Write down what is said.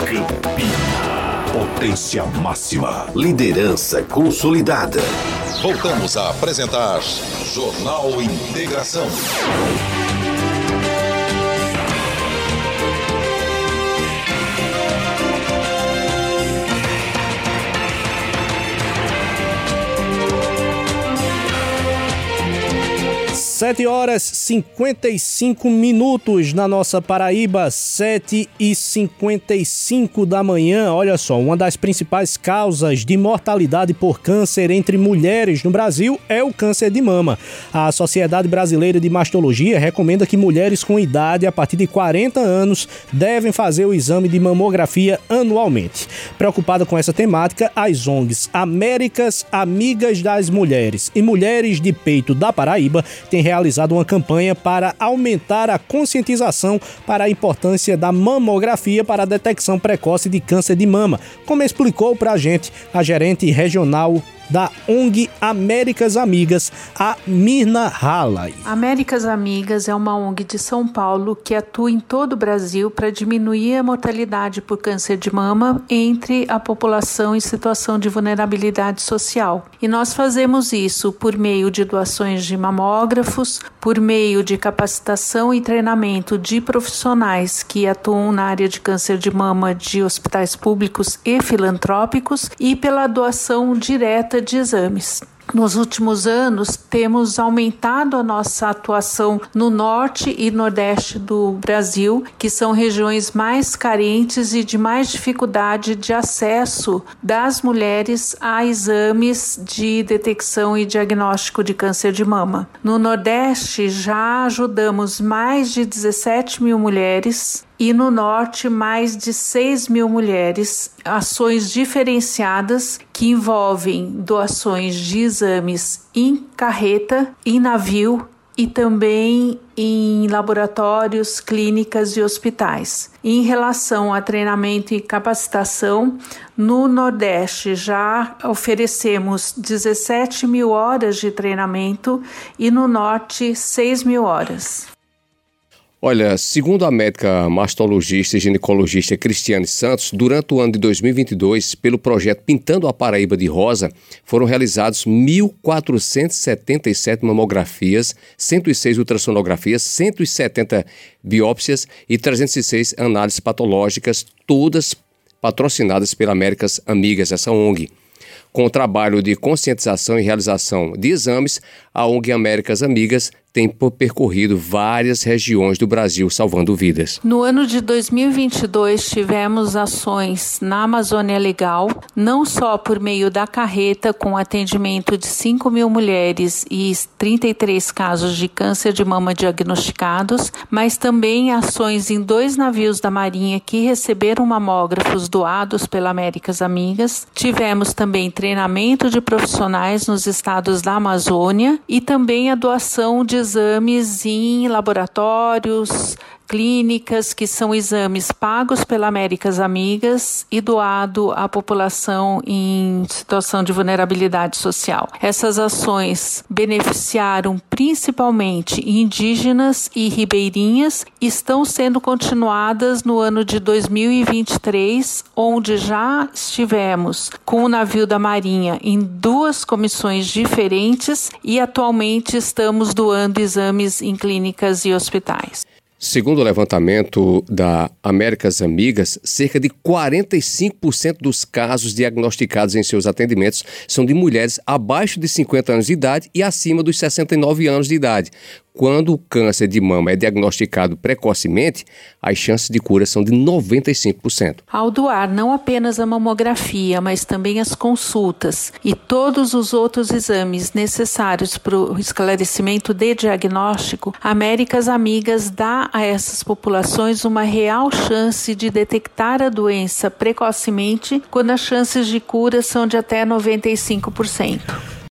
Campina. Potência máxima. Liderança consolidada. Voltamos a apresentar Jornal Integração. Sete horas 55 minutos na nossa Paraíba, 7h55 da manhã. Olha só, uma das principais causas de mortalidade por câncer entre mulheres no Brasil é o câncer de mama. A Sociedade Brasileira de Mastologia recomenda que mulheres com idade a partir de 40 anos devem fazer o exame de mamografia anualmente. Preocupada com essa temática, as ONGs Américas Amigas das Mulheres e Mulheres de Peito da Paraíba têm realizado uma campanha para aumentar a conscientização para a importância da mamografia para a detecção precoce de câncer de mama, como explicou para a gente a gerente regional da ONG Américas Amigas, a Mirna Halley. Américas Amigas é uma ONG de São Paulo que atua em todo o Brasil para diminuir a mortalidade por câncer de mama entre a população em situação de vulnerabilidade social. E nós fazemos isso por meio de doações de mamógrafos, por meio de capacitação e treinamento de profissionais que atuam na área de câncer de mama de hospitais públicos e filantrópicos e pela doação direta de exames. Nos últimos anos, temos aumentado a nossa atuação no norte e nordeste do Brasil, que são regiões mais carentes e de mais dificuldade de acesso das mulheres a exames de detecção e diagnóstico de câncer de mama. No nordeste, já ajudamos mais de 17 mil mulheres e no norte mais de 6 mil mulheres, ações diferenciadas que envolvem doações de exames em carreta, em navio e também em laboratórios, clínicas e hospitais. Em relação a treinamento e capacitação, no Nordeste já oferecemos 17 mil horas de treinamento e no Norte 6 mil horas. Olha, segundo a médica mastologista e ginecologista Cristiane Santos, durante o ano de 2022, pelo projeto Pintando a Paraíba de Rosa, foram realizados 1.477 mamografias, 106 ultrassonografias, 170 biópsias e 306 análises patológicas, todas patrocinadas pela Américas Amigas, essa ONG. Com o trabalho de conscientização e realização de exames, a ONG Américas Amigas tem percorrido várias regiões do Brasil, salvando vidas. No ano de 2022, tivemos ações na Amazônia Legal, não só por meio da carreta, com atendimento de 5 mil mulheres e 33 casos de câncer de mama diagnosticados, mas também ações em 2 navios da Marinha que receberam mamógrafos doados pela Américas Amigas. Tivemos também treinamento de profissionais nos estados da Amazônia e também a doação de exames em laboratórios, clínicas, que são exames pagos pela Américas Amigas e doado à população em situação de vulnerabilidade social. Essas ações beneficiaram principalmente indígenas e ribeirinhas e estão sendo continuadas no ano de 2023, onde já estivemos com o navio da Marinha em 2 comissões diferentes e atualmente estamos doando exames em clínicas e hospitais. Segundo o levantamento da Américas Amigas, cerca de 45% dos casos diagnosticados em seus atendimentos são de mulheres abaixo de 50 anos de idade e acima dos 69 anos de idade. Quando o câncer de mama é diagnosticado precocemente, as chances de cura são de 95%. Ao doar não apenas a mamografia, mas também as consultas e todos os outros exames necessários para o esclarecimento de diagnóstico, Américas Amigas dá a essas populações uma real chance de detectar a doença precocemente, quando as chances de cura são de até 95%.